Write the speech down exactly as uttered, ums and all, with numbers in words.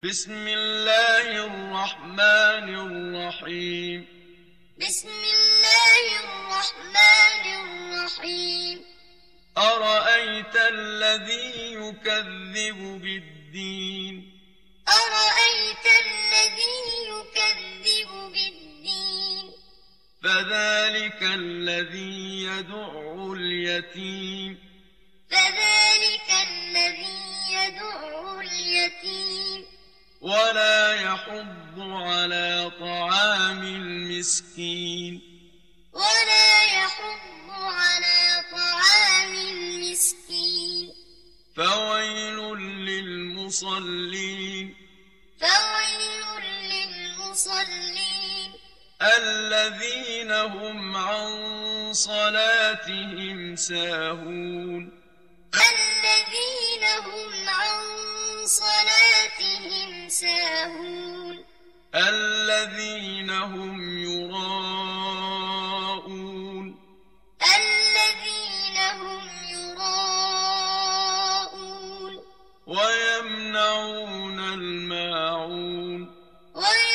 بسم الله الرحمن الرحيم بسم الله الرحمن الرحيم أرأيت الذي يكذب بالدين أرأيت الذي يكذب بالدين فذلك الذي يدع اليتيم فذلك الذي يدع اليتيم ولا يحض على طعام المسكين ولا يحض على طعام المسكين فويل للمصلين فويل للمصلين الذين هم عن صلاتهم ساهون الذين هم عن صلاتهم ساهون الذين هم يراءون الذين هم يراءون ويمنعون الماعون ويمنعون